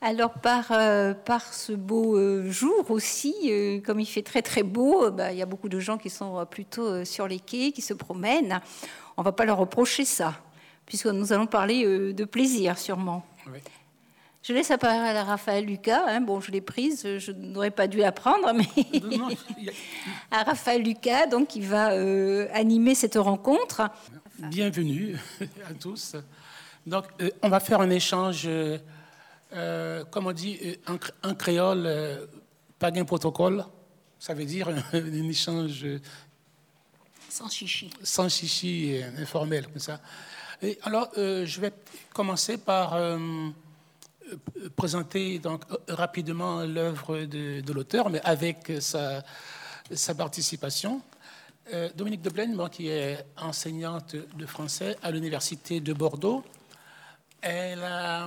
Alors par ce beau jour aussi, comme il fait très très beau, il y a beaucoup de gens qui sont plutôt sur les quais, qui se promènent. On ne va pas leur reprocher ça, puisque nous allons parler de plaisir sûrement. Oui. Je laisse la parole à Raphaël Lucas. Bon, je l'ai prise, je n'aurais pas dû la prendre, mais Non, à Raphaël Lucas, donc, qui va animer cette rencontre. Bienvenue à tous. Donc, on va faire un échange, comme on dit, en créole, pas d'un protocole. Ça veut dire un échange Sans chichi. Sans chichi, informel, comme ça. Et alors, je vais commencer par présenter donc, rapidement l'œuvre de l'auteur, mais avec sa participation. Dominique Deblaine, qui est enseignante de français à l'Université de Bordeaux, elle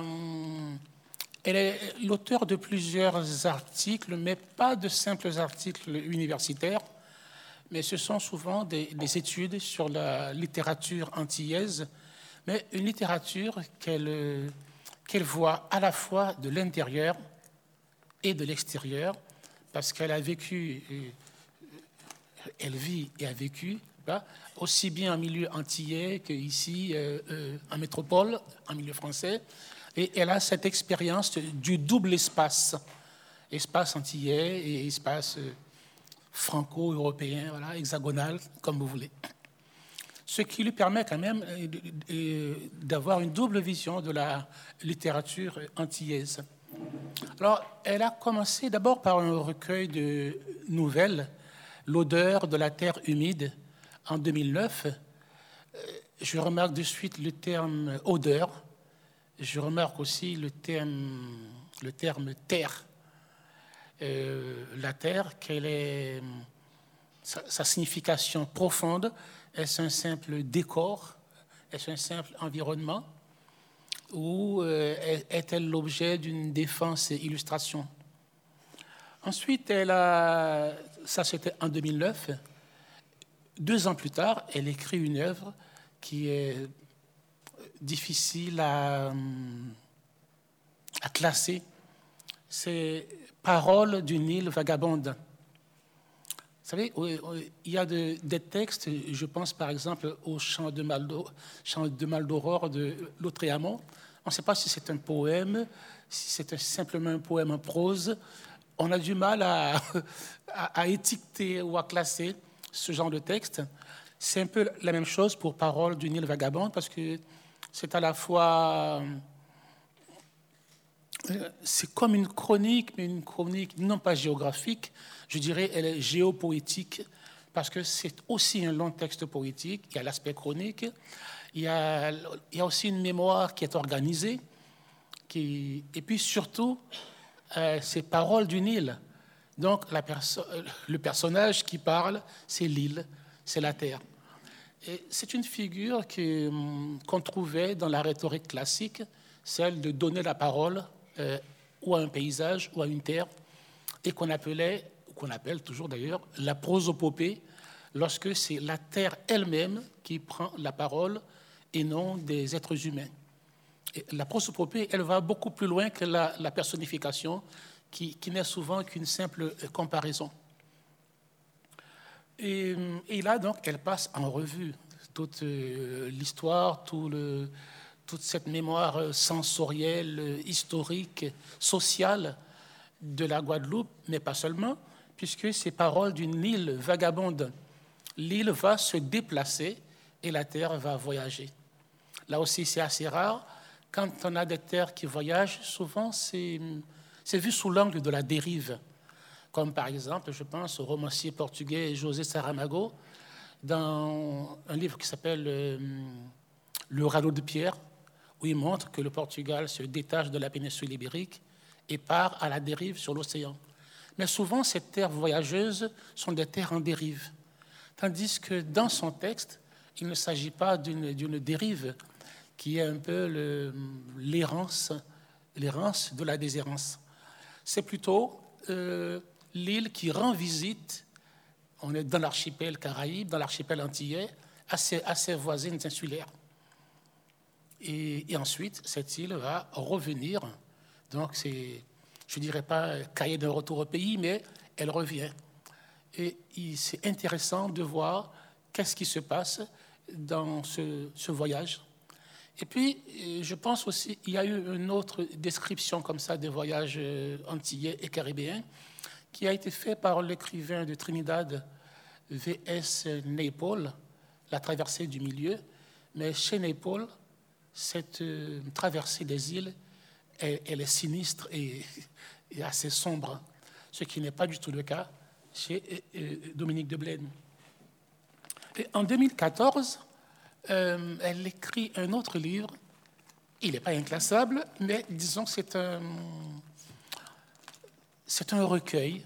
est l'auteur de plusieurs articles, mais pas de simples articles universitaires, mais ce sont souvent des études sur la littérature antillaise, mais une littérature qu'elle voit à la fois de l'intérieur et de l'extérieur, parce qu'elle a vécu, elle vit et a vécu, aussi bien en milieu antillais qu'ici en métropole, en milieu français, et elle a cette expérience du double espace antillais et espace franco-européen, voilà, hexagonal, comme vous voulez. Ce qui lui permet quand même d'avoir une double vision de la littérature antillaise. Alors, elle a commencé d'abord par un recueil de nouvelles, L'odeur de la terre humide, en 2009. Je remarque de suite le terme odeur. Je remarque aussi le terme terre. La terre, quelle est sa signification profonde? Est-ce un simple décor? Est-ce un simple environnement? Ou est-elle l'objet d'une défense et illustration? Ensuite, ça c'était en 2009. 2 ans plus tard, elle écrit une œuvre qui est difficile à classer. C'est Paroles d'une île vagabonde. Vous savez, il y a des textes, je pense par exemple au Chant de Mal d'Aurore de Lautréamont. On ne sait pas si c'est un poème, si c'est simplement un poème en prose. On a du mal à étiqueter ou à classer ce genre de texte. C'est un peu la même chose pour Paroles d'une île vagabonde, parce que c'est à la fois... C'est comme une chronique, mais une chronique non pas géographique, je dirais elle est géopoétique, parce que c'est aussi un long texte poétique, il y a l'aspect chronique, il y a aussi une mémoire qui est organisée, et puis surtout, c'est Paroles d'une île. Donc le personnage qui parle, c'est l'île, c'est la terre. Et c'est une figure qu'on trouvait dans la rhétorique classique, celle de donner la parole ou à un paysage ou à une terre, et qu'on appelle toujours d'ailleurs la prosopopée, lorsque c'est la terre elle-même qui prend la parole et non des êtres humains. Et la prosopopée, elle va beaucoup plus loin que la personnification, qui n'est souvent qu'une simple comparaison. Et là, donc, elle passe en revue toute l'histoire, toute cette mémoire sensorielle, historique, sociale de la Guadeloupe, mais pas seulement, puisque c'est Paroles d'une île vagabonde. L'île va se déplacer et la terre va voyager. Là aussi, c'est assez rare. Quand on a des terres qui voyagent, souvent, c'est vu sous l'angle de la dérive. Comme par exemple, je pense au romancier portugais José Saramago, dans un livre qui s'appelle Le radeau de pierre, où il montre que le Portugal se détache de la péninsule ibérique et part à la dérive sur l'océan. Mais souvent, ces terres voyageuses sont des terres en dérive. Tandis que dans son texte, il ne s'agit pas d'une dérive qui est un peu l'errance de la déshérence. C'est plutôt l'île qui rend visite, on est dans l'archipel Caraïbe, dans l'archipel antillais, à ses voisines insulaires. Et ensuite, cette île va revenir Donc, c'est, je ne dirais pas cahier de retour au pays, mais elle revient. Et c'est intéressant de voir qu'est-ce qui se passe dans ce voyage. Et puis, je pense aussi, il y a eu une autre description comme ça des voyages antillais et caribéens qui a été fait par l'écrivain de Trinidad, V.S. Naipaul, La traversée du milieu. Mais chez Naipaul, cette traversée des îles, elle est sinistre et assez sombre, ce qui n'est pas du tout le cas chez Dominique de Blaine. Et en 2014, elle écrit un autre livre. Il n'est pas inclassable, mais disons que c'est un recueil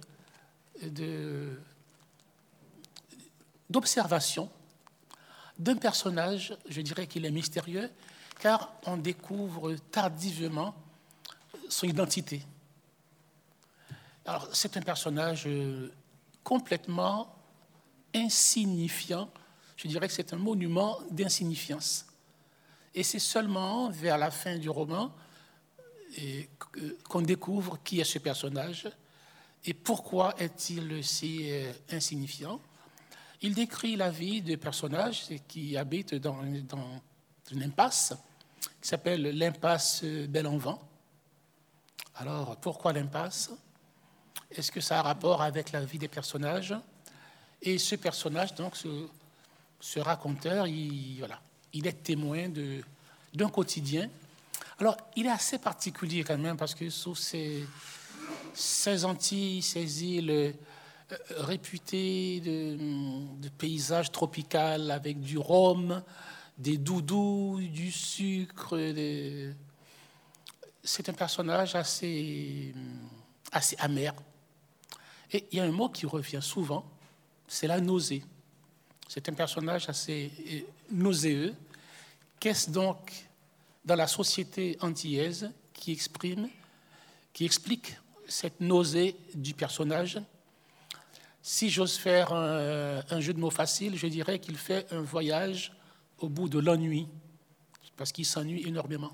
d'observations d'un personnage, je dirais qu'il est mystérieux, car on découvre tardivement son identité. Alors, c'est un personnage complètement insignifiant. Je dirais que c'est un monument d'insignifiance. Et c'est seulement vers la fin du roman qu'on découvre qui est ce personnage et pourquoi est-il si insignifiant. Il décrit la vie de personnages qui habitent dans une impasse qui s'appelle l'impasse Bel-en-Vent. Alors, pourquoi l'impasse? Est-ce que ça a rapport avec la vie des personnages? Et ce personnage, donc, ce raconteur, il est témoin d'un quotidien. Alors, il est assez particulier quand même, parce que sous ces Antilles, ces îles réputées de paysages tropicaux avec du rhum, des doudous, du sucre, c'est un personnage assez amer. Et il y a un mot qui revient souvent, c'est la nausée. C'est un personnage assez nauséeux. Qu'est-ce donc dans la société antillaise qui explique cette nausée du personnage? Si j'ose faire un jeu de mots facile, je dirais qu'il fait un voyage au bout de l'ennui, parce qu'il s'ennuie énormément.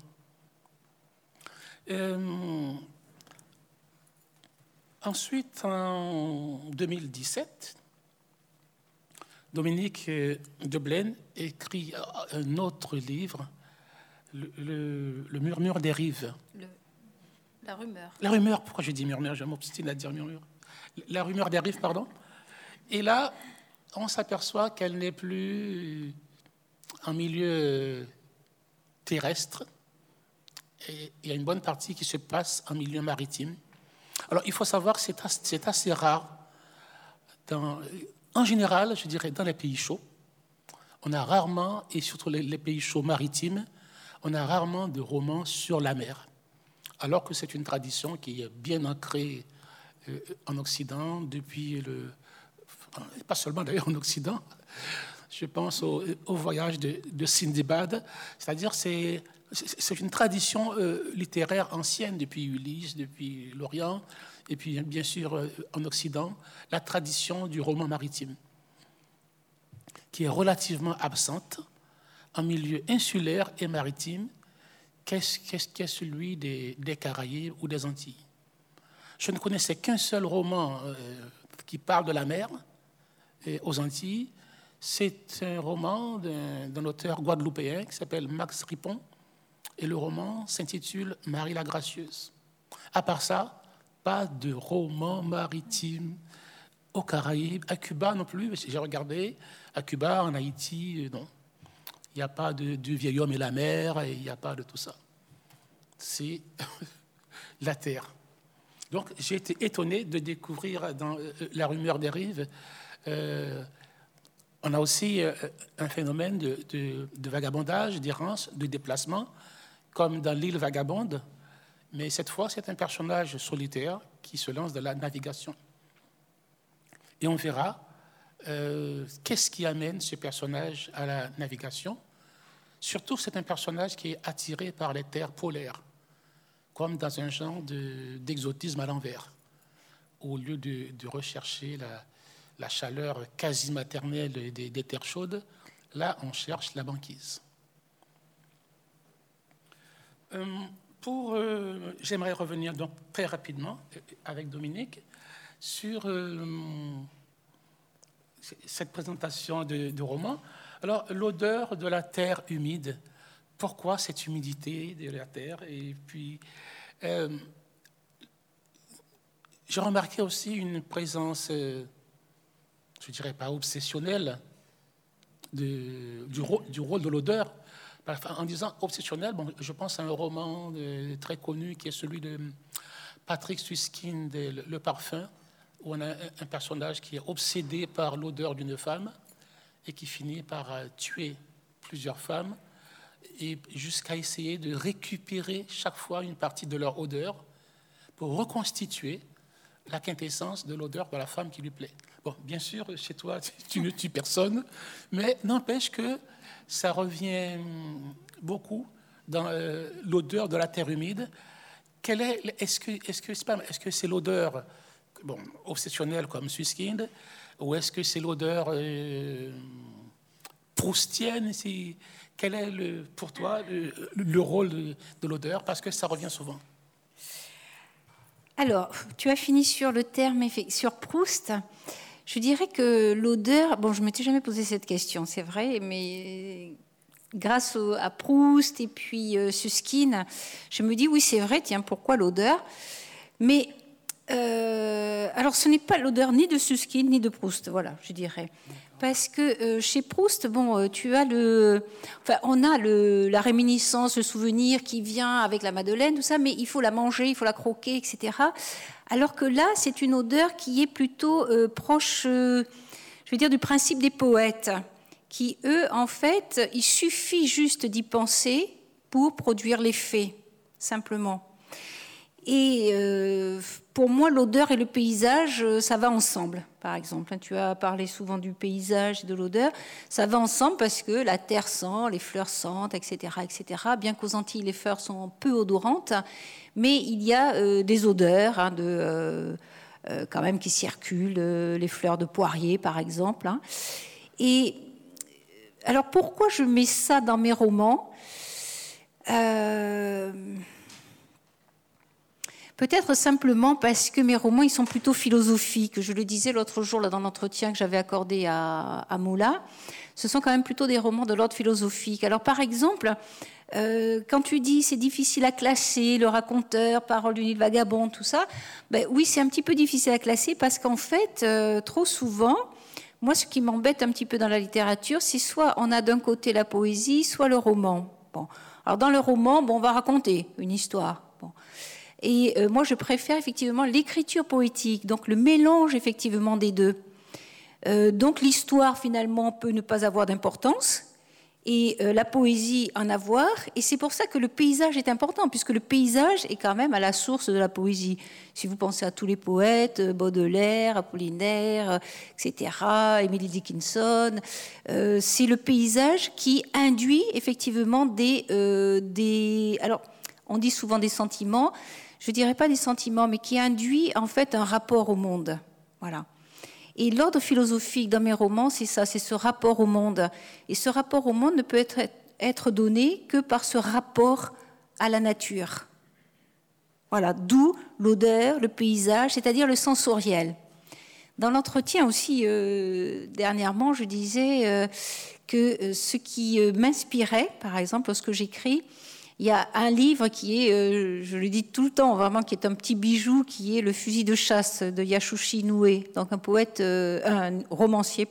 Ensuite, en 2017, Dominique de Blaine écrit un autre livre, Le murmure des rives. La rumeur. La rumeur, pourquoi j'ai dit murmure? Je m'obstine à dire murmure. La rumeur des rives, pardon. Et là, on s'aperçoit qu'elle n'est plus en milieu terrestre. Et il y a une bonne partie qui se passe en milieu maritime. Alors, il faut savoir que c'est assez rare. En général, je dirais, dans les pays chauds, on a rarement, et surtout les pays chauds maritimes, on a rarement de romans sur la mer. Alors que c'est une tradition qui est bien ancrée en Occident depuis pas seulement d'ailleurs en Occident, je pense au voyage de Sindbad, c'est-à-dire c'est une tradition littéraire ancienne depuis Ulysse, depuis l'Orient, et puis bien sûr en Occident, la tradition du roman maritime, qui est relativement absente en milieu insulaire et maritime, qu'est celui des Caraïbes ou des Antilles. Je ne connaissais qu'un seul roman qui parle de la mer aux Antilles. C'est un roman d'un auteur guadeloupéen qui s'appelle Max Ripon, et le roman s'intitule Marie la Gracieuse. À part ça, pas de roman maritime aux Caraïbes, à Cuba non plus, j'ai regardé, à Cuba, en Haïti, non. Il n'y a pas de vieil homme et la mer, et il n'y a pas de tout ça. C'est la terre. Donc, j'ai été étonné de découvrir dans La rumeur des rives, on a aussi un phénomène de vagabondage, d'errance, de déplacement, comme dans l'île Vagabonde, mais cette fois, c'est un personnage solitaire qui se lance dans la navigation. Et on verra qu'est-ce qui amène ce personnage à la navigation. Surtout, c'est un personnage qui est attiré par les terres polaires, comme dans un genre d'exotisme à l'envers. Au lieu de rechercher la chaleur quasi maternelle des terres chaudes, là, on cherche la banquise. j'aimerais revenir donc très rapidement avec Dominique sur cette présentation de roman. Alors, l'odeur de la terre humide. Pourquoi cette humidité de la terre? Et puis, j'ai remarqué aussi une présence, je dirais pas obsessionnelle, du rôle de l'odeur. En disant obsessionnel, bon, je pense à un roman très connu qui est celui de Patrick Suskind, Le Parfum, où on a un personnage qui est obsédé par l'odeur d'une femme et qui finit par tuer plusieurs femmes et jusqu'à essayer de récupérer chaque fois une partie de leur odeur pour reconstituer la quintessence de l'odeur de la femme qui lui plaît. Bon, bien sûr, chez toi, tu ne tues personne, mais n'empêche que ça revient beaucoup dans l'odeur de la terre humide. Est-ce que c'est l'odeur obsessionnelle comme Suskind, ou est-ce que c'est l'odeur proustienne? Quel est pour toi le rôle de l'odeur? Parce que ça revient souvent. Alors, tu as fini sur le terme, sur Proust. Je dirais que l'odeur, je ne m'étais jamais posé cette question, c'est vrai, mais grâce à Proust et puis Suskind, je me dis, oui, c'est vrai, tiens, pourquoi l'odeur? Mais, alors, ce n'est pas l'odeur ni de Suskind ni de Proust, voilà, je dirais. Parce que chez Proust, tu as on a la réminiscence, le souvenir qui vient avec la madeleine, tout ça, mais il faut la manger, il faut la croquer, etc. Alors que là, c'est une odeur qui est plutôt proche, je veux dire, du principe des poètes, qui, eux, en fait, il suffit juste d'y penser pour produire l'effet, simplement. Et pour moi, l'odeur et le paysage, ça va ensemble, par exemple. Tu as parlé souvent du paysage et de l'odeur. Ça va ensemble parce que la terre sent, les fleurs sentent, etc., etc. Bien qu'aux Antilles, les fleurs sont peu odorantes, mais il y a des odeurs quand même qui circulent, les fleurs de poirier, par exemple. Et alors, pourquoi je mets ça dans mes romans? Peut-être simplement parce que mes romans, ils sont plutôt philosophiques. Je le disais l'autre jour là, dans l'entretien que j'avais accordé à Moula. Ce sont quand même plutôt des romans de l'ordre philosophique. Alors, par exemple, quand tu dis c'est difficile à classer, le raconteur, parole d'une île vagabonde, tout ça, oui, c'est un petit peu difficile à classer parce qu'en fait, trop souvent, moi, ce qui m'embête un petit peu dans la littérature, c'est soit on a d'un côté la poésie, soit le roman. Bon. Alors, dans le roman, on va raconter une histoire. Bon. Et moi, je préfère effectivement l'écriture poétique, donc le mélange effectivement des deux. Donc l'histoire, finalement, peut ne pas avoir d'importance, et la poésie en avoir. Et c'est pour ça que le paysage est important, puisque le paysage est quand même à la source de la poésie. Si vous pensez à tous les poètes, Baudelaire, Apollinaire, etc., Emily Dickinson, c'est le paysage qui induit effectivement alors, on dit souvent des sentiments, je ne dirais pas des sentiments, mais qui induit en fait un rapport au monde. Voilà. Et l'ordre philosophique dans mes romans, c'est ça, c'est ce rapport au monde. Et ce rapport au monde ne peut être donné que par ce rapport à la nature. Voilà, d'où l'odeur, le paysage, c'est-à-dire le sensoriel. Dans l'entretien aussi, dernièrement, je disais que ce qui m'inspirait, par exemple, lorsque j'écris, il y a un livre qui est, je le dis tout le temps, vraiment, qui est un petit bijou, qui est Le fusil de chasse de Yasushi Noé, donc un poète, un romancier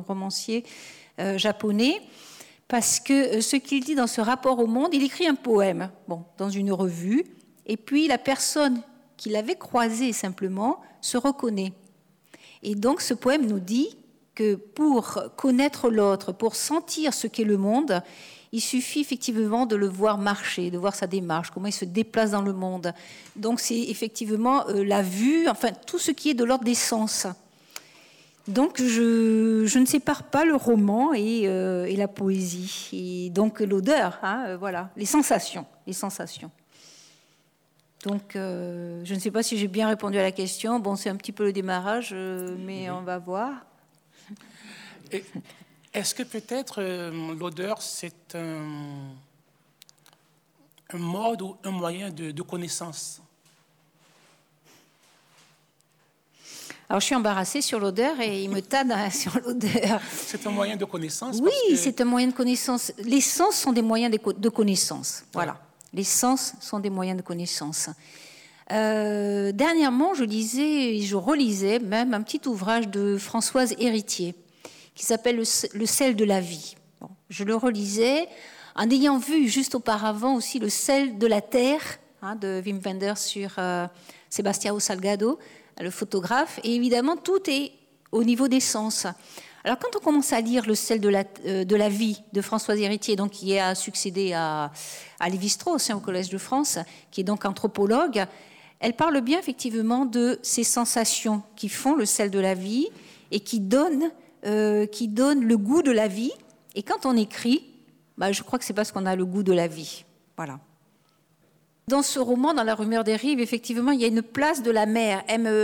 japonais, parce que ce qu'il dit dans ce rapport au monde, il écrit un poème, dans une revue, et puis la personne qui l'avait croisé simplement se reconnaît. Et donc ce poème nous dit que pour connaître l'autre, pour sentir ce qu'est le monde, il suffit effectivement de le voir marcher, de voir sa démarche, comment il se déplace dans le monde. Donc c'est effectivement la vue, enfin tout ce qui est de l'ordre des sens. Donc je ne sépare pas le roman et la poésie. Et donc l'odeur, voilà, les sensations. Donc je ne sais pas si j'ai bien répondu à la question. Bon, c'est un petit peu le démarrage, mais on va voir. Est-ce que peut-être l'odeur, c'est un un mode ou un moyen de connaissance? Alors, je suis embarrassée sur l'odeur et il me tanne sur l'odeur. C'est un moyen de connaissance? Oui, c'est un moyen de connaissance. Les sens sont des moyens de connaissance. Voilà. Ouais. Les sens sont des moyens de connaissance. Dernièrement, je lisais et je relisais même un petit ouvrage de Françoise Héritier qui s'appelle Le sel de la vie. Bon, je le relisais en ayant vu juste auparavant aussi Le sel de la terre de Wim Wenders sur Sebastião Salgado, le photographe, et évidemment tout est au niveau des sens. Alors quand on commence à lire Le sel de la vie de Françoise Héritier, donc qui a succédé à Lévi-Strauss au Collège de France, qui est donc anthropologue, elle parle bien effectivement de ces sensations qui font le sel de la vie et qui donnent le goût de la vie. Et quand on écrit, je crois que c'est parce qu'on a le goût de la vie. Voilà. Dans ce roman, dans La rumeur des rives, effectivement, il y a une place de la mer,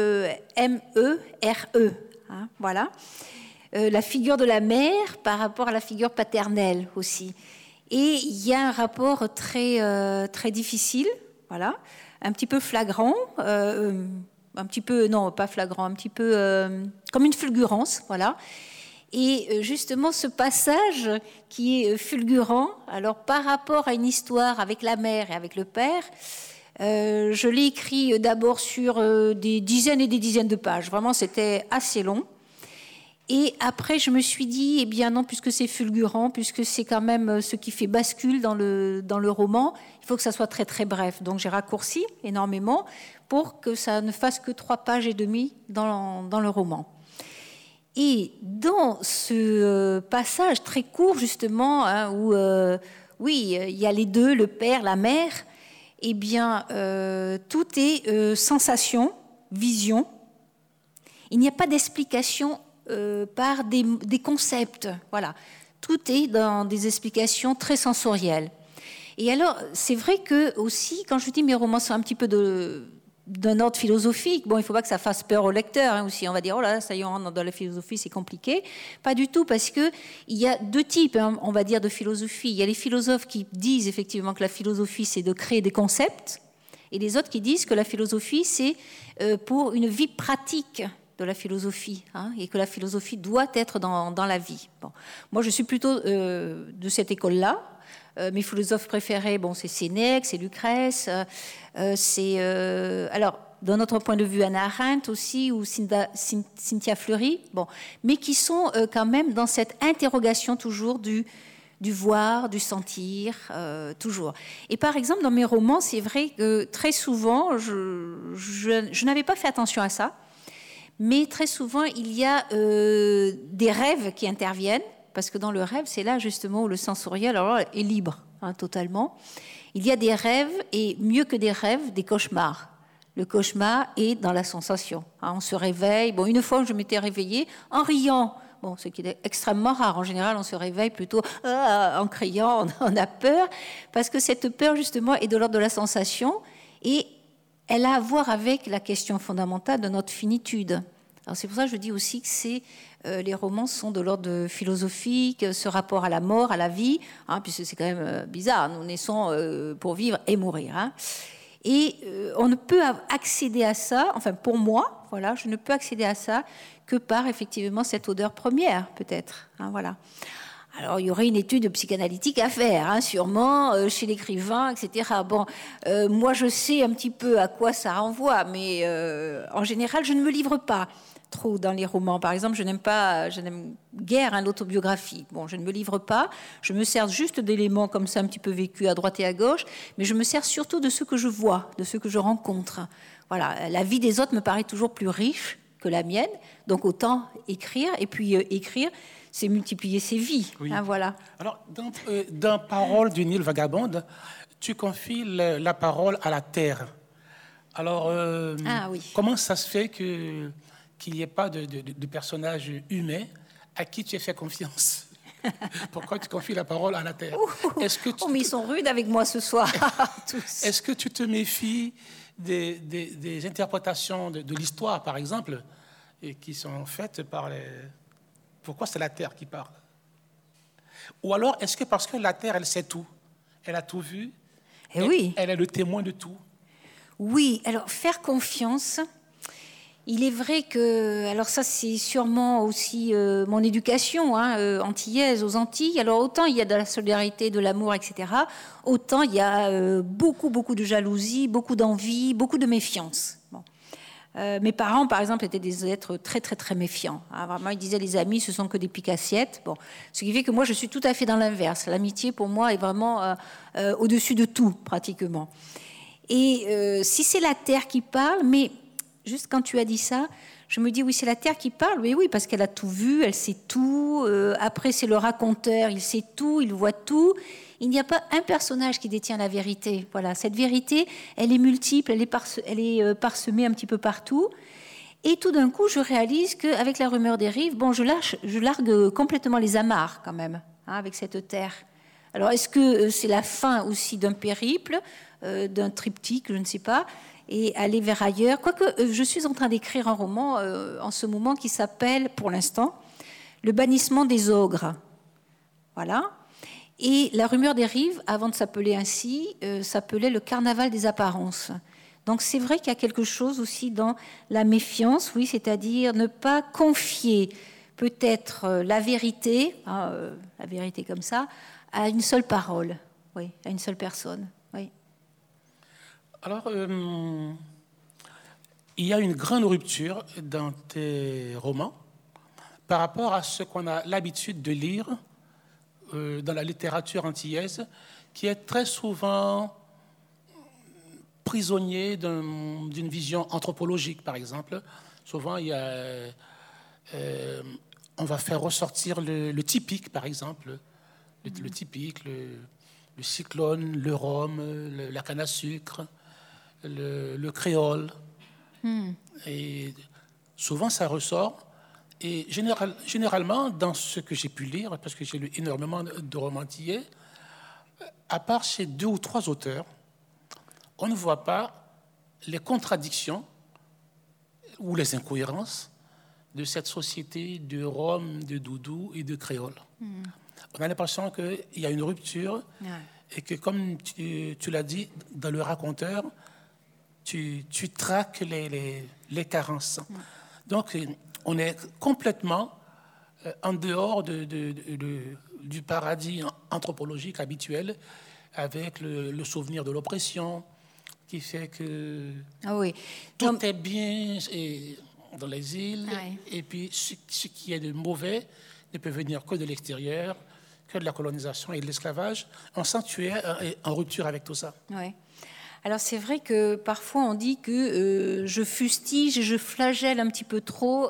M-E-R-E. Voilà. La figure de la mère par rapport à la figure paternelle aussi. Et il y a un rapport très, très difficile, voilà, un petit peu flagrant, un petit peu, non, pas flagrant, un petit peu comme une fulgurance, voilà. Et justement, ce passage qui est fulgurant, alors par rapport à une histoire avec la mère et avec le père, je l'ai écrit d'abord sur des dizaines et des dizaines de pages. Vraiment, c'était assez long. Et après, je me suis dit, eh bien non, puisque c'est fulgurant, puisque c'est quand même ce qui fait bascule dans le roman, il faut que ça soit très très bref. Donc j'ai raccourci énormément pour que ça ne fasse que 3 pages et demie dans le roman. Et dans ce passage très court, justement, où, oui, il y a les deux, le père, la mère, eh bien, tout est sensation, vision. Il n'y a pas d'explication par des concepts. Voilà. Tout est dans des explications très sensorielles. Et alors, c'est vrai que aussi, quand je dis mes romans sont un petit peu d'un ordre philosophique. Bon, il ne faut pas que ça fasse peur au lecteur aussi. On va dire, oh là, ça y est, on rentre dans la philosophie, c'est compliqué. Pas du tout, parce qu'il y a 2 types, on va dire, de philosophie. Il y a les philosophes qui disent effectivement que la philosophie, c'est de créer des concepts, et les autres qui disent que la philosophie, c'est pour une vie pratique de la philosophie, et que la philosophie doit être dans la vie. Bon. Moi, je suis plutôt de cette école-là. Mes philosophes préférés, bon, c'est Sénèque, c'est Lucrèce, alors, d'un autre point de vue, Hannah Arendt aussi, ou Cynthia Fleury, bon, mais qui sont quand même dans cette interrogation toujours du voir, du sentir, toujours. Et par exemple, dans mes romans, c'est vrai que très souvent, je n'avais pas fait attention à ça, mais très souvent, il y a des rêves qui interviennent, parce que dans le rêve, c'est là justement où le sensoriel est libre, totalement. Il y a des rêves, et mieux que des rêves, des cauchemars. Le cauchemar est dans la sensation. On se réveille. Bon, une fois, je m'étais réveillée en riant. Bon, ce qui est extrêmement rare. En général, on se réveille plutôt en criant, on a peur, parce que cette peur, justement, est de l'ordre de la sensation, et elle a à voir avec la question fondamentale de notre finitude. Alors c'est pour ça que je dis aussi que les romans sont de l'ordre philosophique, ce rapport à la mort, à la vie, puisque c'est quand même bizarre, nous naissons pour vivre et mourir. Et on ne peut accéder à ça, enfin pour moi, voilà, je ne peux accéder à ça que par effectivement cette odeur première, peut-être. Voilà. Alors, il y aurait une étude psychanalytique à faire, sûrement, chez l'écrivain, etc. Bon, moi, je sais un petit peu à quoi ça renvoie, mais en général, je ne me livre pas trop dans les romans. Par exemple, je n'aime guère l'autobiographie. Bon, je ne me livre pas, je me sers juste d'éléments comme ça, un petit peu vécus à droite et à gauche, mais je me sers surtout de ce que je vois, de ce que je rencontre. Voilà, la vie des autres me paraît toujours plus riche que la mienne, donc autant écrire, et puis écrire, c'est multiplier ses vies. Oui. Voilà. Alors, dans Paroles d'une île vagabonde, tu confies la parole à la terre. Alors, oui. Comment ça se fait qu'il n'y ait pas de personnage humain à qui tu as fait confiance? Pourquoi tu confies la parole à la terre? Est-ce que mais ils sont rudes avec moi ce soir. Tous. Est-ce que tu te méfies des interprétations de l'histoire, par exemple, et qui sont faites par les... Pourquoi c'est la terre qui parle? Ou alors, est-ce que parce que la terre, elle sait tout, elle a tout vu, oui. Elle est le témoin de tout. Oui, alors faire confiance, il est vrai que, alors ça c'est sûrement aussi mon éducation antillaise aux Antilles, alors autant il y a de la solidarité, de l'amour, etc., autant il y a beaucoup de jalousie, beaucoup d'envie, beaucoup de méfiance. Bon. Mes parents, par exemple, étaient des êtres très méfiants. Vraiment, ils disaient les amis, ce sont que des piques-assiettes. Bon, ce qui fait que moi, je suis tout à fait dans l'inverse. L'amitié, pour moi, est vraiment au-dessus de tout, pratiquement. Et si c'est la terre qui parle, mais juste quand tu as dit ça, je me dis oui, c'est la terre qui parle. Mais oui, parce qu'elle a tout vu, elle sait tout. Après, c'est le raconteur, il sait tout, il voit tout. Il n'y a pas un personnage qui détient la vérité. Voilà, cette vérité, elle est multiple, elle est parsemée un petit peu partout. Et tout d'un coup, je réalise qu'avec la rumeur des rives, bon, je largue complètement les amarres quand même, avec cette terre. Alors, est-ce que c'est la fin aussi d'un périple, d'un triptyque, je ne sais pas, et aller vers ailleurs? Quoique, je suis en train d'écrire un roman en ce moment qui s'appelle, pour l'instant, Le bannissement des ogres. Voilà. Et la rumeur des rives, avant de s'appeler ainsi, s'appelait le carnaval des apparences. Donc c'est vrai qu'il y a quelque chose aussi dans la méfiance, oui, c'est-à-dire ne pas confier peut-être la vérité comme ça, à une seule parole, oui, à une seule personne. Oui. Alors, il y a une grande rupture dans tes romans par rapport à ce qu'on a l'habitude de lire dans la littérature antillaise, qui est très souvent prisonnier d'une vision anthropologique, par exemple. Souvent, on va faire ressortir le typique, par exemple, le typique, le cyclone, le rhum, la canne à sucre, le créole. Et souvent, ça ressort. Et généralement, dans ce que j'ai pu lire, parce que j'ai lu énormément de romans antillais, à part chez 2 ou 3 auteurs, on ne voit pas les contradictions ou les incohérences de cette société de Rome, de doudou et de créole. On a l'impression qu'il y a une rupture et que, comme tu l'as dit, dans le raconteur, tu traques les carences. Donc, on est complètement en dehors du paradis anthropologique habituel, avec le souvenir de l'oppression, qui fait que tout est bien dans les îles, et puis ce qui est de mauvais ne peut venir que de l'extérieur, que de la colonisation et de l'esclavage. On sent que tu es en rupture avec tout ça. Oui. Alors c'est vrai que parfois on dit que je fustige et je flagelle un petit peu trop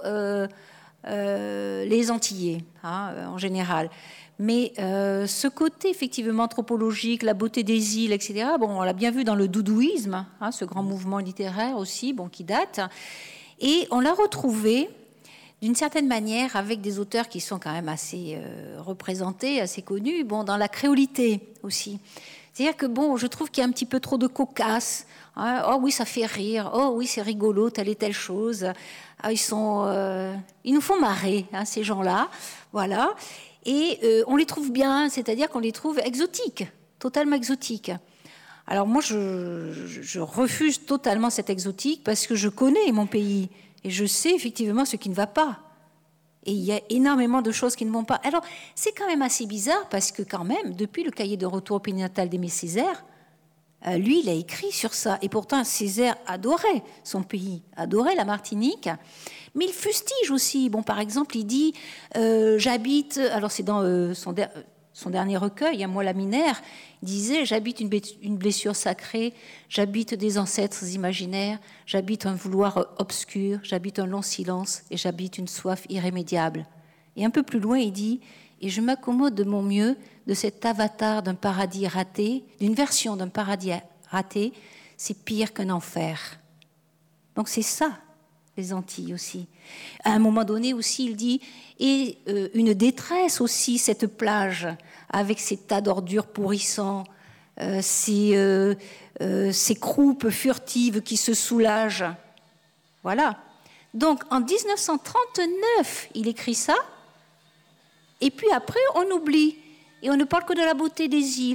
les Antillais, en général. Mais ce côté effectivement anthropologique, la beauté des îles, etc., bon, on l'a bien vu dans le doudouisme, ce grand mouvement littéraire aussi, bon, qui date. Et on l'a retrouvé d'une certaine manière avec des auteurs qui sont quand même assez représentés, assez connus, bon, dans la créolité aussi. C'est-à-dire que, bon, je trouve qu'il y a un petit peu trop de cocasse. Oh oui, ça fait rire. Oh oui, c'est rigolo, telle et telle chose. Ils nous font marrer, ces gens-là. Voilà. Et on les trouve bien, c'est-à-dire qu'on les trouve exotiques, totalement exotiques. Alors moi, je refuse totalement cet exotique parce que je connais mon pays et je sais effectivement ce qui ne va pas. Et il y a énormément de choses qui ne vont pas. Alors, c'est quand même assez bizarre parce que quand même, depuis le cahier de retour au pays natal d'Aimé Césaire, lui, il a écrit sur ça. Et pourtant, Césaire adorait son pays, adorait la Martinique. Mais il fustige aussi. Bon, par exemple, il dit j'habite. Alors, c'est dans son dernier recueil, Moi la Mineure, il disait j'habite une blessure sacrée, j'habite des ancêtres imaginaires, j'habite un vouloir obscur, j'habite un long silence et j'habite une soif irrémédiable. Et un peu plus loin, il dit et je m'accommode de mon mieux de cet avatar d'un paradis raté, d'une version d'un paradis raté, c'est pire qu'un enfer. Donc c'est ça, les Antilles aussi. À un moment donné aussi, il dit, et une détresse aussi, cette plage, avec ces tas d'ordures pourrissants, ces croupes furtives qui se soulagent. Voilà. Donc en 1939, il écrit ça, et puis après, on oublie. Et on ne parle que de la beauté des îles.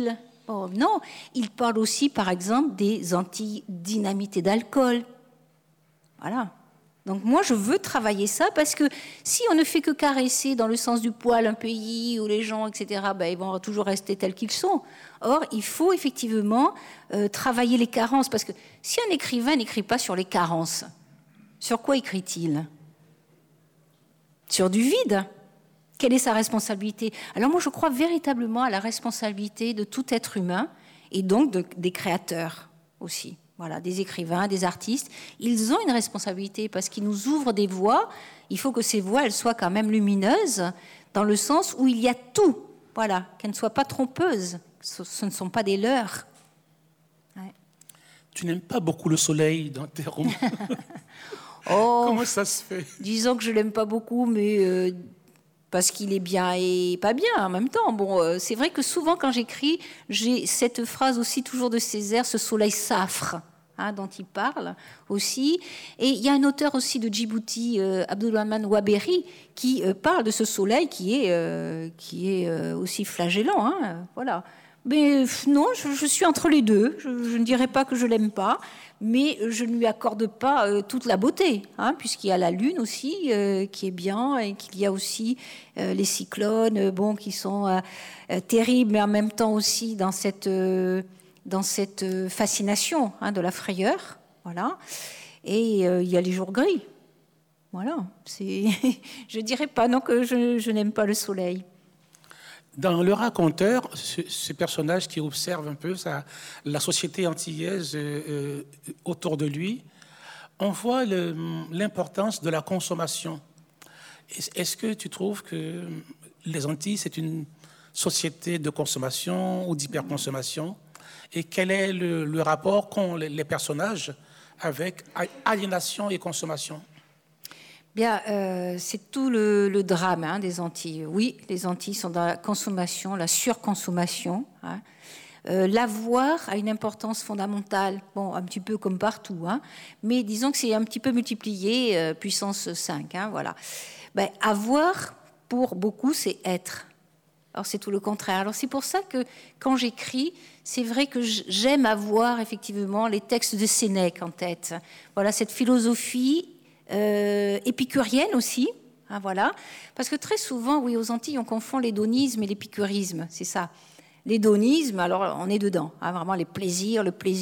Oh, non, il parle aussi, par exemple, des Antilles dynamités d'alcool. Voilà. Donc moi, je veux travailler ça parce que si on ne fait que caresser dans le sens du poil un pays où les gens, etc., ils vont toujours rester tels qu'ils sont. Or, il faut effectivement travailler les carences parce que si un écrivain n'écrit pas sur les carences, sur quoi écrit-il? Sur du vide. Quelle est sa responsabilité? Alors moi, je crois véritablement à la responsabilité de tout être humain et donc des créateurs aussi. Voilà, des écrivains, des artistes, ils ont une responsabilité parce qu'ils nous ouvrent des voies. Il faut que ces voies, elles soient quand même lumineuses, dans le sens où il y a tout. Voilà, qu'elles ne soient pas trompeuses. Ce ne sont pas des leurres. Ouais. Tu n'aimes pas beaucoup le soleil dans tes romans. Oh, comment ça se fait? Disons que je l'aime pas beaucoup, mais parce qu'il est bien et pas bien en même temps. Bon, c'est vrai que souvent quand j'écris, j'ai cette phrase aussi toujours de Césaire, ce soleil safre, dont il parle aussi. Et il y a un auteur aussi de Djibouti, Abdulrahman Waberi, qui parle de ce soleil qui est aussi flagellant. Voilà. Mais non, je suis entre les deux. Je ne dirais pas que je l'aime pas, mais je ne lui accorde pas toute la beauté, puisqu'il y a la lune aussi qui est bien, et qu'il y a aussi les cyclones, qui sont terribles, mais en même temps aussi dans cette fascination de la frayeur, voilà. Et il y a les jours gris, voilà. Je dirais pas non que je n'aime pas le soleil. Dans Le Raconteur, ce personnage qui observe un peu la société antillaise autour de lui, on voit l'importance de la consommation. Est-ce que tu trouves que les Antilles, c'est une société de consommation ou d'hyperconsommation? Et quel est le rapport qu'ont les personnages avec aliénation et consommation? Bien, c'est tout le drame des Antilles. Oui, les Antilles sont dans la consommation, la surconsommation. L'avoir a une importance fondamentale, un petit peu comme partout, mais disons que c'est un petit peu multiplié, puissance 5. Voilà. Avoir, pour beaucoup, c'est être. Alors, c'est tout le contraire. Alors, c'est pour ça que, quand j'écris, c'est vrai que j'aime avoir, effectivement, les textes de Sénèque en tête. Voilà, cette philosophie épicurienne aussi, voilà. Parce que très souvent, oui, aux Antilles, on confond l'hédonisme et l'épicurisme, c'est ça. L'hédonisme, alors on est dedans, vraiment le plaisir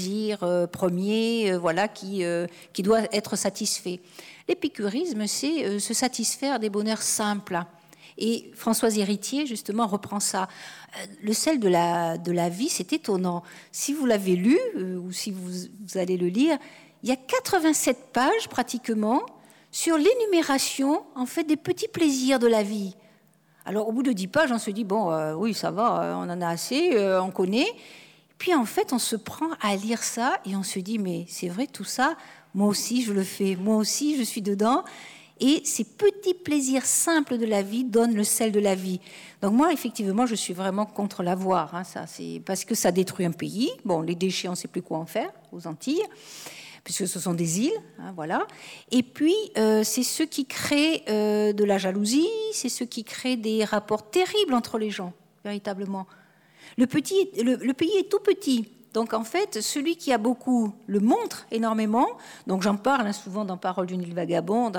premier, voilà, qui doit être satisfait. L'épicurisme, c'est se satisfaire des bonheurs simples. Et Françoise Héritier, justement, reprend ça. Le sel de la vie, c'est étonnant. Si vous l'avez lu, ou si vous allez le lire, il y a 87 pages, pratiquement, sur l'énumération, en fait, des petits plaisirs de la vie. Alors, au bout de 10 pages, on se dit, oui, ça va, on en a assez, on connaît. Puis, en fait, on se prend à lire ça et on se dit, mais c'est vrai, tout ça, moi aussi, je le fais. Moi aussi, je suis dedans. Et ces petits plaisirs simples de la vie donnent le sel de la vie. Donc moi, effectivement, je suis vraiment contre l'avoir. Ça, c'est parce que ça détruit un pays. Les déchets, on ne sait plus quoi en faire aux Antilles, puisque ce sont des îles, voilà. Et puis, c'est ce qui crée de la jalousie, c'est ce qui crée des rapports terribles entre les gens, véritablement. Le pays est tout petit. Donc, en fait, celui qui a beaucoup le montre énormément. Donc, j'en parle souvent dans Paroles d'une île vagabonde.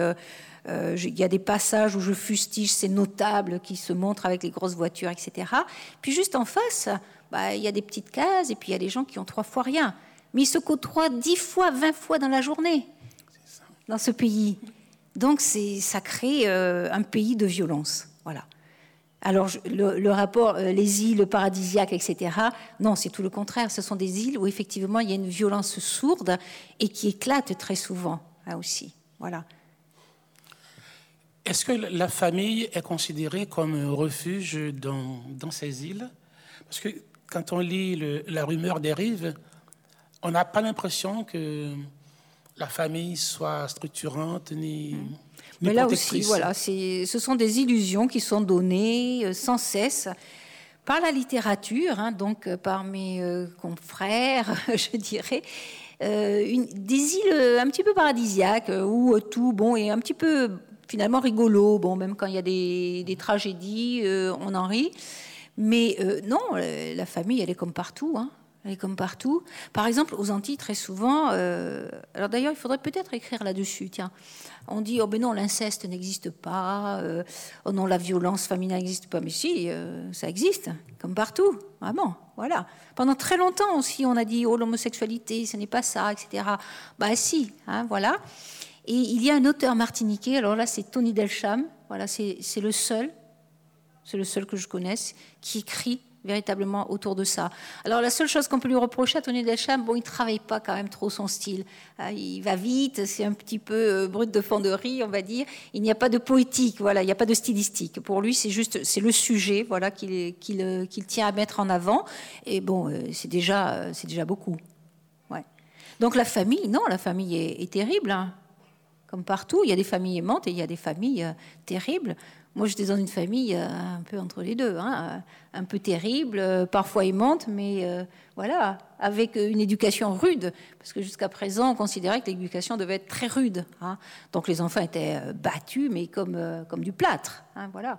Il y a des passages où je fustige ces notables qui se montrent avec les grosses voitures, etc. Puis, juste en face, il y a des petites cases et puis il y a des gens qui ont 3 fois rien. Mais ils se côtoient 10 fois, 20 fois dans la journée, dans ce pays. Donc, ça crée un pays de violence. Voilà. Alors, le rapport, les îles paradisiaques, etc., non, c'est tout le contraire. Ce sont des îles où, effectivement, il y a une violence sourde et qui éclate très souvent, aussi. Voilà. Est-ce que la famille est considérée comme un refuge dans ces îles? Parce que quand on lit La rumeur des rives, on n'a pas l'impression que la famille soit structurante ni mais là protectrice. Aussi, voilà, ce sont des illusions qui sont données sans cesse par la littérature, donc par mes confrères, je dirais, des îles un petit peu paradisiaques où tout est un petit peu finalement rigolo. Même quand il y a des tragédies, on en rit. Mais non, la famille, elle est comme partout, hein. Elle est comme partout. Par exemple, aux Antilles, très souvent... alors d'ailleurs, il faudrait peut-être écrire là-dessus, tiens. On dit, oh ben non, l'inceste n'existe pas, oh non, la violence familiale n'existe pas. Mais si, ça existe, comme partout, vraiment, voilà. Pendant très longtemps aussi, on a dit, oh, l'homosexualité, ce n'est pas ça, etc. Bah si, hein, voilà. Et il y a un auteur martiniquais, alors là, c'est Tony Delcham, voilà, c'est le seul que je connaisse, qui écrit véritablement autour de ça. Alors la seule chose qu'on peut lui reprocher à Tony Delcham, bon, il ne travaille pas quand même trop son style. Il va vite, c'est un petit peu brut de fonderie, on va dire. Il n'y a pas de poétique, voilà, il n'y a pas de stylistique. Pour lui, c'est le sujet, voilà, qu'il tient à mettre en avant. Et bon, c'est déjà beaucoup. Ouais. Donc la famille, non, la famille est terrible, hein. Comme partout, il y a des familles aimantes et il y a des familles terribles. Moi, j'étais dans une famille un peu entre les deux, hein, un peu terrible, parfois aimante, mais voilà, avec une éducation rude, parce que jusqu'à présent, on considérait que l'éducation devait être très rude, hein. Donc les enfants étaient battus, mais comme du plâtre, hein, voilà.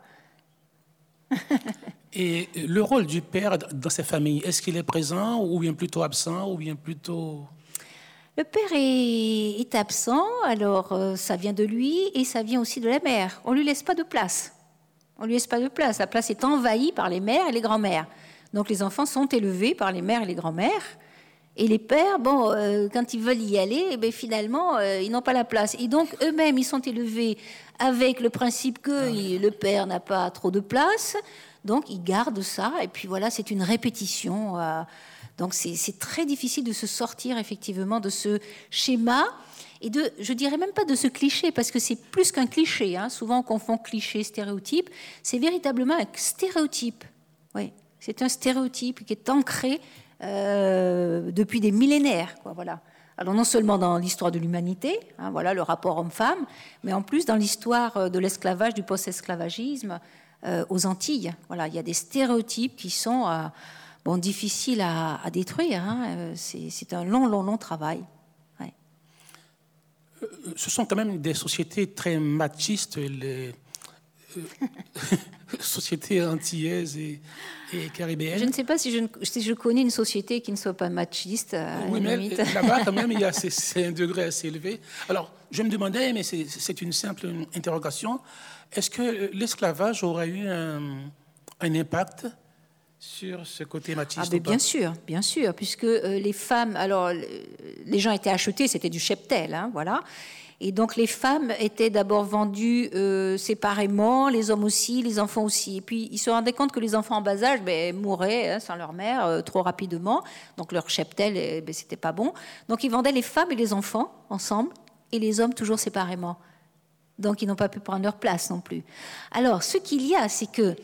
Et le rôle du père dans ces familles, est-ce qu'il est présent ou bien plutôt absent ou bien plutôt... Le père est absent, alors ça vient de lui et ça vient aussi de la mère. On ne lui laisse pas de place. La place est envahie par les mères et les grands-mères. Donc les enfants sont élevés par les mères et les grands-mères. Et les pères, bon, quand ils veulent y aller, eh bien, finalement, ils n'ont pas la place. Et donc eux-mêmes, ils sont élevés avec le principe que le père n'a pas trop de place. Donc ils gardent ça. Et puis voilà, c'est une répétition. Donc c'est très difficile de se sortir effectivement de ce schéma et je dirais même pas de ce cliché, parce que c'est plus qu'un cliché, hein. Souvent on confond cliché, stéréotype. C'est véritablement un stéréotype. Oui, c'est un stéréotype qui est ancré depuis des millénaires, quoi, voilà. Alors non seulement dans l'histoire de l'humanité, hein, voilà, le rapport homme-femme, mais en plus dans l'histoire de l'esclavage, du post-esclavagisme aux Antilles. Voilà, il y a des stéréotypes qui sont... bon, difficile à détruire, hein. C'est un long travail. Ouais. Ce sont quand même des sociétés très machistes, les sociétés antillaises et caribéennes. Je ne sais pas si je connais une société qui ne soit pas machiste. Oui, mais là-bas, quand même, c'est un degré assez élevé. Alors, je me demandais, mais c'est une simple interrogation, est-ce que l'esclavage aurait eu un impact sur ce côté machiste? Bien sûr, puisque les femmes, alors les gens étaient achetés, c'était du cheptel, hein, voilà. Et donc les femmes étaient d'abord vendues séparément, les hommes aussi, les enfants aussi. Et puis ils se rendaient compte que les enfants en bas âge mouraient, hein, sans leur mère trop rapidement. Donc leur cheptel, c'était pas bon. Donc ils vendaient les femmes et les enfants ensemble et les hommes toujours séparément. Donc ils n'ont pas pu prendre leur place non plus. Alors ce qu'il y a, c'est que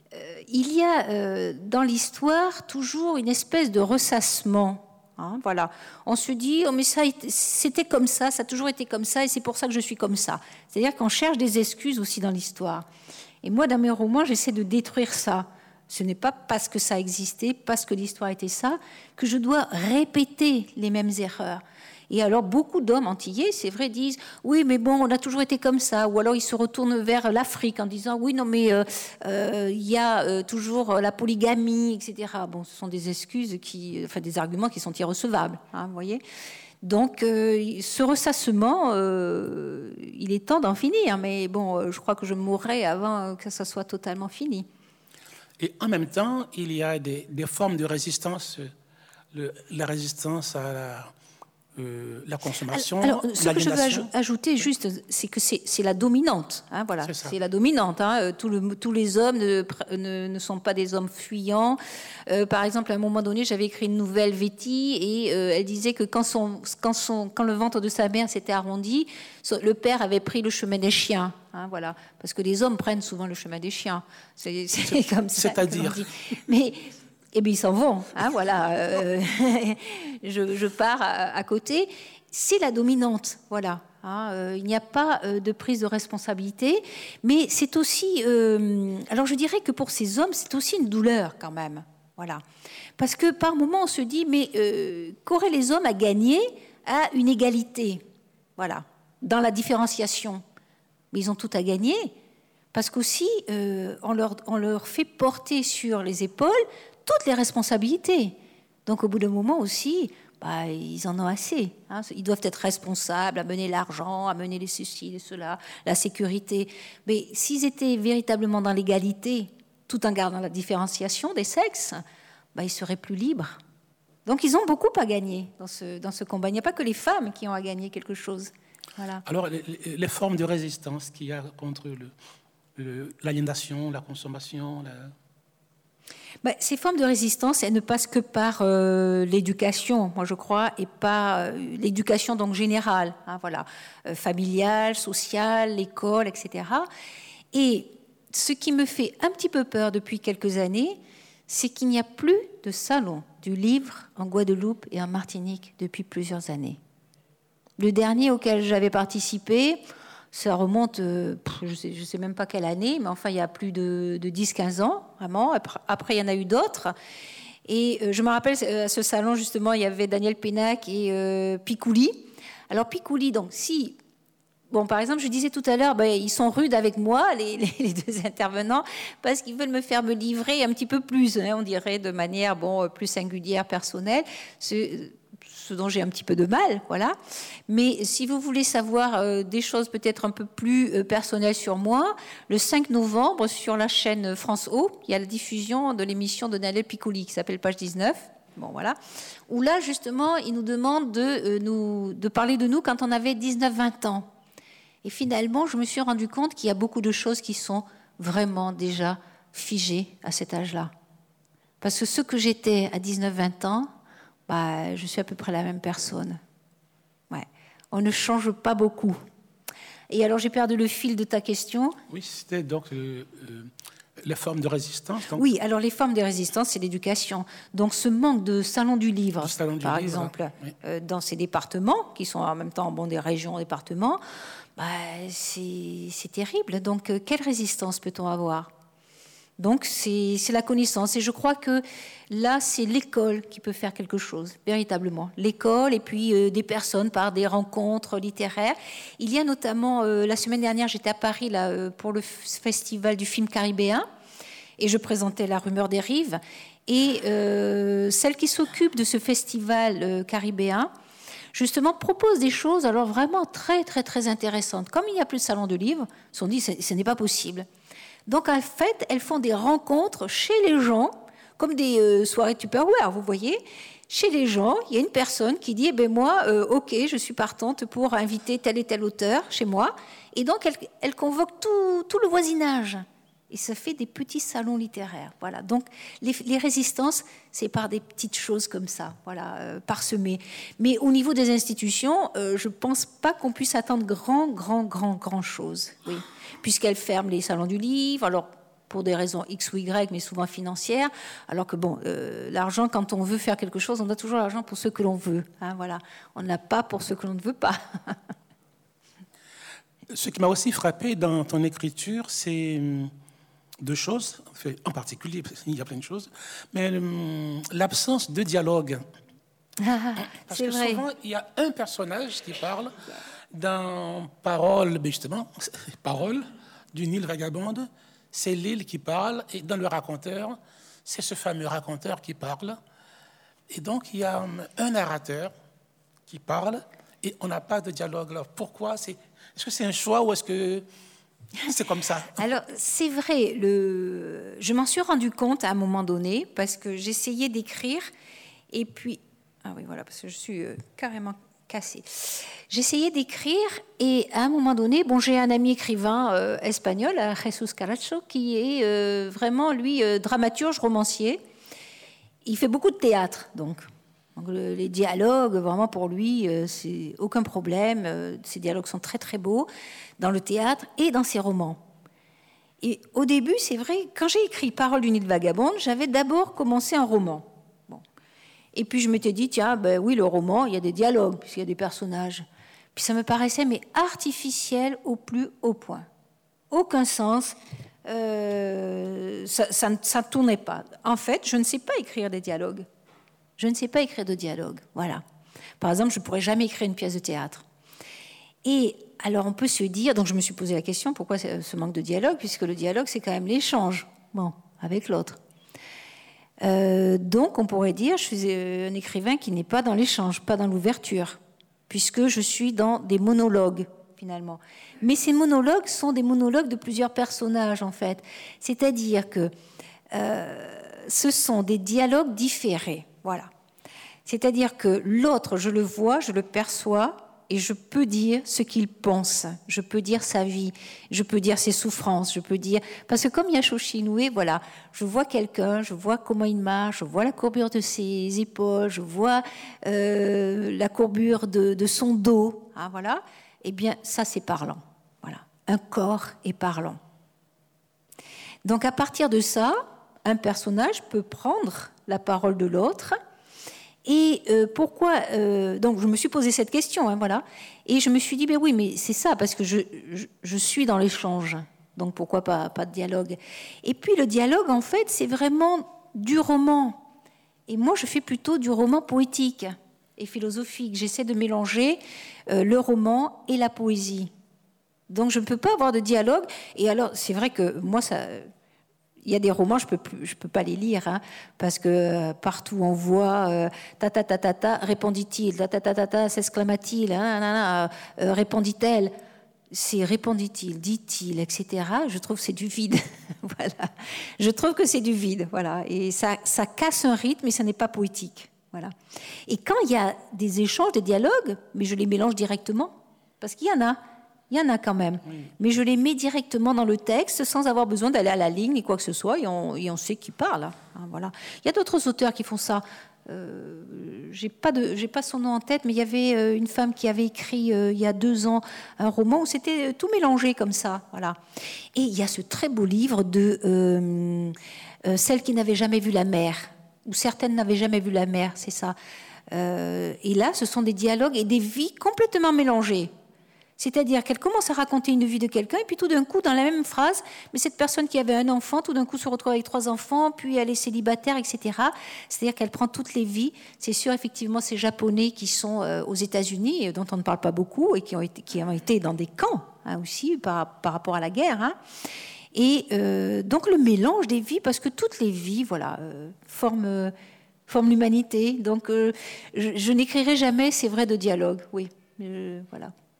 il y a dans l'histoire toujours une espèce de ressassement. Hein, voilà. On se dit, oh, mais ça, c'était comme ça a toujours été comme ça, et c'est pour ça que je suis comme ça. C'est-à-dire qu'on cherche des excuses aussi dans l'histoire. Et moi, dans mes romans, j'essaie de détruire ça. Ce n'est pas parce que ça existait, parce que l'histoire était ça, que je dois répéter les mêmes erreurs. Et alors, beaucoup d'hommes antillais, c'est vrai, disent « Oui, mais bon, on a toujours été comme ça ». Ou alors, ils se retournent vers l'Afrique en disant « Oui, non, mais il y a toujours la polygamie, etc. » Bon, ce sont des excuses, des arguments qui sont irrecevables, hein, vous voyez. Donc, ce ressassement, il est temps d'en finir. Mais bon, je crois que je mourrai avant que ça soit totalement fini. Et en même temps, il y a des formes de résistance, la résistance à la consommation. Alors, ce que je veux ajouter juste, c'est que c'est la dominante. Hein, voilà, c'est la dominante. Hein, tous les hommes ne sont pas des hommes fuyants. Par exemple, à un moment donné, j'avais écrit une nouvelle, Véti, et elle disait que quand le ventre de sa mère s'était arrondi, le père avait pris le chemin des chiens. Hein, voilà, parce que les hommes prennent souvent le chemin des chiens. C'est comme ça. C'est-à-dire. Mais eh bien, ils s'en vont. Hein, voilà. Je pars à côté. C'est la dominante. Voilà. Hein, il n'y a pas de prise de responsabilité. Mais c'est aussi... alors, je dirais que pour ces hommes, c'est aussi une douleur, quand même. Voilà. Parce que par moments, on se dit, mais qu'auraient les hommes à gagner à une égalité? Voilà. Dans la différenciation. Mais ils ont tout à gagner. Parce qu'aussi, on leur fait porter sur les épaules toutes les responsabilités. Donc au bout d'un moment aussi, ils en ont assez. Hein. Ils doivent être responsables, amener l'argent, amener les ceci, cela, la sécurité. Mais s'ils étaient véritablement dans l'égalité, tout en gardant la différenciation des sexes, ils seraient plus libres. Donc ils ont beaucoup à gagner dans ce combat. Il n'y a pas que les femmes qui ont à gagner quelque chose. Voilà. Alors, les formes de résistance qu'il y a contre l'aliénation, la consommation... Ces formes de résistance, elles ne passent que par l'éducation, moi je crois, et pas l'éducation donc générale, hein, voilà, familiale, sociale, l'école, etc. Et ce qui me fait un petit peu peur depuis quelques années, c'est qu'il n'y a plus de salon du livre en Guadeloupe et en Martinique depuis plusieurs années. Le dernier auquel j'avais participé, ça remonte, je ne sais même pas quelle année, mais enfin, il y a plus de 10-15 ans, vraiment. Après, il y en a eu d'autres. Et je me rappelle, à ce salon, justement, il y avait Daniel Pénac et Picouli. Alors, Picouli, donc, si... Bon, par exemple, je disais tout à l'heure, ils sont rudes avec moi, les deux intervenants, parce qu'ils veulent me faire me livrer un petit peu plus, hein, on dirait, de manière plus singulière, personnelle. Ce dont j'ai un petit peu de mal, voilà. Mais si vous voulez savoir des choses peut-être un peu plus personnelles sur moi, le 5 novembre, sur la chaîne France O, il y a la diffusion de l'émission de Daniel Picouli qui s'appelle Page 19, voilà, où là, justement, il nous demande de parler de nous quand on avait 19-20 ans. Et finalement, je me suis rendu compte qu'il y a beaucoup de choses qui sont vraiment déjà figées à cet âge-là. Parce que ce que j'étais à 19-20 ans, je suis à peu près la même personne. Ouais. On ne change pas beaucoup. Et alors, j'ai perdu le fil de ta question. Oui, c'était donc les formes de résistance. Donc... Oui, alors les formes de résistance, c'est l'éducation. Donc, ce manque de salon du livre, par exemple, oui. Dans ces départements, qui sont en même temps des régions, départements, c'est terrible. Donc, quelle résistance peut-on avoir ? Donc, c'est la connaissance. Et je crois que là, c'est l'école qui peut faire quelque chose, véritablement. L'école et puis des personnes par des rencontres littéraires. Il y a notamment, la semaine dernière, j'étais à Paris là, pour le festival du film caribéen et je présentais La Rumeur des Rives. Et celle qui s'occupe de ce festival caribéen, justement, propose des choses alors vraiment très, très, très intéressantes. Comme il n'y a plus de salon de livres, ils se sont dit ce n'est pas possible. Donc, en fait, elles font des rencontres chez les gens, comme des soirées Tupperware, vous voyez. Chez les gens, il y a une personne qui dit, moi, OK, je suis partante pour inviter tel et tel auteur chez moi. Et donc, elle convoque tout le voisinage. Et ça fait des petits salons littéraires. Voilà. Donc, les résistances, c'est par des petites choses comme ça, voilà, parsemées. Mais au niveau des institutions, je ne pense pas qu'on puisse attendre grand chose. Oui. Puisqu'elles ferment les salons du livre, alors pour des raisons X ou Y, mais souvent financières, alors que l'argent, quand on veut faire quelque chose, on a toujours l'argent pour ce que l'on veut. Hein, voilà. On n'a pas pour ce que l'on ne veut pas. Ce qui m'a aussi frappé dans ton écriture, c'est deux choses, en particulier, parce qu'il y a plein de choses, mais l'absence de dialogue. Parce que vrai. Souvent, il y a un personnage qui parle dans Parole, justement, Parole d'une île vagabonde, c'est l'île qui parle, et dans le raconteur, c'est ce fameux raconteur qui parle. Et donc, il y a un narrateur qui parle, et on n'a pas de dialogue. Alors, pourquoi ? Est-ce que c'est un choix ou est-ce que c'est comme ça ? Alors, c'est vrai, je m'en suis rendu compte à un moment donné, parce que j'essayais d'écrire, et puis... Ah oui, voilà, parce que je suis carrément cassée. J'essayais d'écrire, et à un moment donné, j'ai un ami écrivain espagnol, Jesus Caracho, qui est vraiment, lui, dramaturge, romancier. Il fait beaucoup de théâtre, donc les dialogues, vraiment pour lui, c'est aucun problème. Ces dialogues sont très très beaux dans le théâtre et dans ses romans. Et au début, c'est vrai, quand j'ai écrit Parole d'une île vagabonde, j'avais d'abord commencé un roman. Et puis je m'étais dit, tiens, oui, le roman, il y a des dialogues, puisqu'il y a des personnages. Puis ça me paraissait, mais artificiel au plus haut point. Aucun sens, ça ne tournait pas. En fait, je ne sais pas écrire des dialogues. Je ne sais pas écrire de dialogue, voilà. Par exemple, je ne pourrais jamais écrire une pièce de théâtre. Et alors on peut se dire, donc je me suis posé la question, pourquoi ce manque de dialogue, puisque le dialogue, c'est quand même l'échange, avec l'autre. Donc on pourrait dire, je suis un écrivain qui n'est pas dans l'échange, pas dans l'ouverture, puisque je suis dans des monologues, finalement. Mais ces monologues sont des monologues de plusieurs personnages, en fait. C'est-à-dire que ce sont des dialogues différés, voilà. C'est-à-dire que l'autre, je le vois, je le perçois, et je peux dire ce qu'il pense, je peux dire sa vie, je peux dire ses souffrances, je peux dire... Parce que comme Yashoshi Inoue, voilà, je vois quelqu'un, je vois comment il marche, je vois la courbure de ses épaules, je vois la courbure de son dos, hein, voilà. Eh bien, ça, c'est parlant. Voilà. Un corps est parlant. Donc, à partir de ça, un personnage peut prendre la parole de l'autre. Et pourquoi donc je me suis posé cette question, hein, voilà, et je me suis dit, ben oui, mais c'est ça, parce que je suis dans l'échange, donc pourquoi pas de dialogue. Et puis le dialogue, en fait, c'est vraiment du roman. Et moi, je fais plutôt du roman poétique et philosophique. J'essaie de mélanger le roman et la poésie. Donc je ne peux pas avoir de dialogue. Et alors, c'est vrai que moi, ça... Il y a des romans, je peux pas les lire, hein, parce que partout on voit répondit-il, s'exclama-t-il, répondit-elle, c'est répondit-il, dit-il, etc. Je trouve que c'est du vide, voilà. Je trouve que c'est du vide, voilà, et ça casse un rythme, et ça n'est pas poétique, voilà. Et quand il y a des échanges, des dialogues, mais je les mélange directement, parce qu'il y en a. Il y en a quand même, oui. Mais je les mets directement dans le texte sans avoir besoin d'aller à la ligne ni quoi que ce soit, et on sait qui parle. Hein, voilà. Il y a d'autres auteurs qui font ça. J'ai pas son nom en tête, mais il y avait une femme qui avait écrit il y a 2 ans un roman où c'était tout mélangé comme ça. Voilà. Et il y a ce très beau livre de Celles qui n'avaient jamais vu la mer, ou certaines n'avaient jamais vu la mer, c'est ça. Et là, ce sont des dialogues et des vies complètement mélangées. C'est-à-dire qu'elle commence à raconter une vie de quelqu'un, et puis tout d'un coup, dans la même phrase, mais cette personne qui avait un enfant, tout d'un coup se retrouve avec 3 enfants, puis elle est célibataire, etc. C'est-à-dire qu'elle prend toutes les vies. C'est sûr, effectivement, ces Japonais qui sont aux États-Unis, dont on ne parle pas beaucoup, et qui ont été dans des camps, hein, aussi, par rapport à la guerre. Hein. Et donc le mélange des vies, parce que toutes les vies, voilà, forment l'humanité. Donc je n'écrirai jamais, c'est vrai, de dialogue, oui. Voilà.